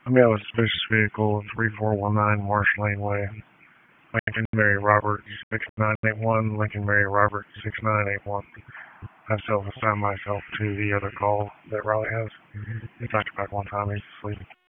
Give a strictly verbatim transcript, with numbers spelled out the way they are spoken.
I mean, I was suspicious vehicle three four one nine Marsh Laneway, Lincoln Mary Robert six nine eight one, Lincoln Mary Robert six nine eight one. I've self-assigned myself to the other call that Riley has. He talked about one time he's asleep.